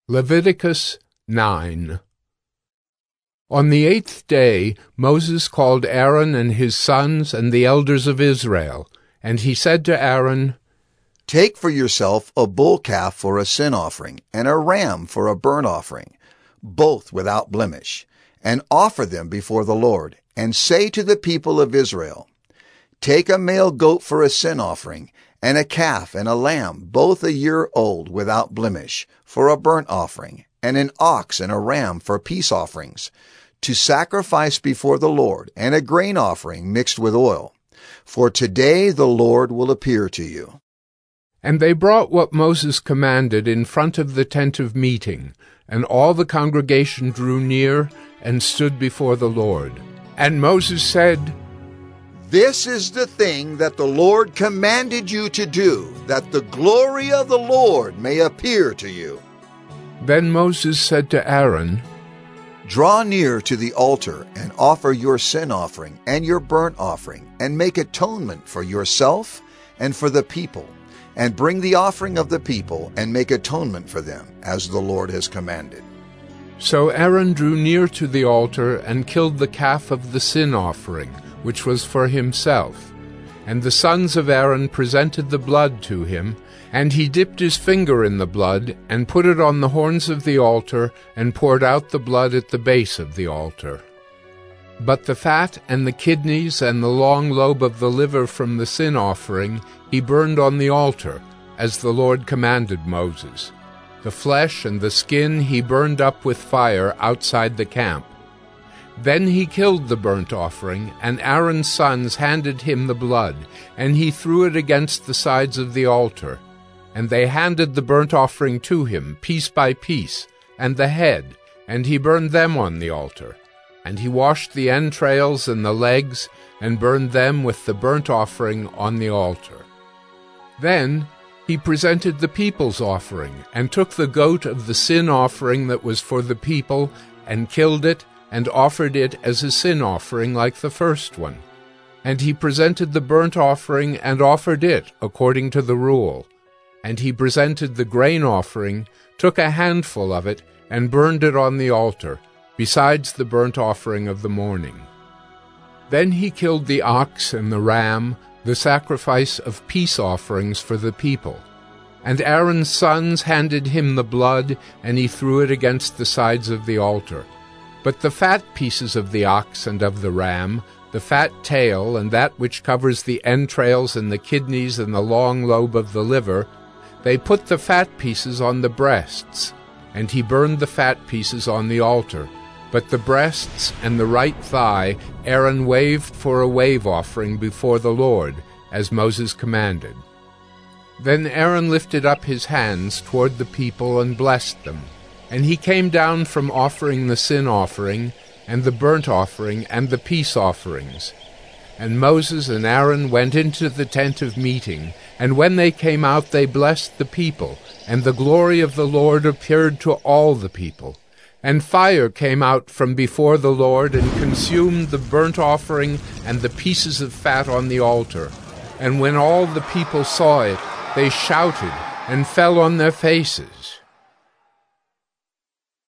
Leviticus 9. On the 8th day Moses called Aaron and his sons and the elders of Israel, and he said to Aaron, "Take for yourself a bull calf for a sin offering, and a ram for a burnt offering, both without blemish, and offer them before the Lord, and say to the people of Israel, Take a male goat for a sin offering, and a calf and a lamb, both a year old, without blemish, for a burnt offering, and an ox and a ram for peace offerings, to sacrifice before the Lord, and a grain offering mixed with oil. For today the Lord will appear to you." And they brought what Moses commanded in front of the tent of meeting, and all the congregation drew near and stood before the Lord. And Moses said, "This is the thing that the Lord commanded you to do, that the glory of the Lord may appear to you." Then Moses said to Aaron, "Draw near to the altar and offer your sin offering and your burnt offering, and make atonement for yourself and for the people, and bring the offering of the people and make atonement for them, as the Lord has commanded." So Aaron drew near to the altar and killed the calf of the sin offering, which was for himself. And the sons of Aaron presented the blood to him, and he dipped his finger in the blood, and put it on the horns of the altar, and poured out the blood at the base of the altar. But the fat and the kidneys and the long lobe of the liver from the sin offering he burned on the altar, as the Lord commanded Moses. The flesh and the skin he burned up with fire outside the camp. Then he killed the burnt offering, and Aaron's sons handed him the blood, and he threw it against the sides of the altar. And they handed the burnt offering to him, piece by piece, and the head, and he burned them on the altar. And he washed the entrails and the legs, and burned them with the burnt offering on the altar. Then he presented the people's offering, and took the goat of the sin offering that was for the people, and killed it, and offered it as a sin offering like the first one. And he presented the burnt offering, and offered it according to the rule. And he presented the grain offering, took a handful of it, and burned it on the altar, besides the burnt offering of the morning. Then he killed the ox and the ram, the sacrifice of peace offerings for the people. And Aaron's sons handed him the blood, and he threw it against the sides of the altar. But the fat pieces of the ox and of the ram, the fat tail, and that which covers the entrails and the kidneys and the long lobe of the liver, they put the fat pieces on the breasts, and he burned the fat pieces on the altar. But the breasts and the right thigh Aaron waved for a wave offering before the Lord, as Moses commanded. Then Aaron lifted up his hands toward the people and blessed them. And he came down from offering the sin offering, and the burnt offering, and the peace offerings. And Moses and Aaron went into the tent of meeting, and when they came out they blessed the people, and the glory of the Lord appeared to all the people. And fire came out from before the Lord, and consumed the burnt offering and the pieces of fat on the altar. And when all the people saw it, they shouted and fell on their faces.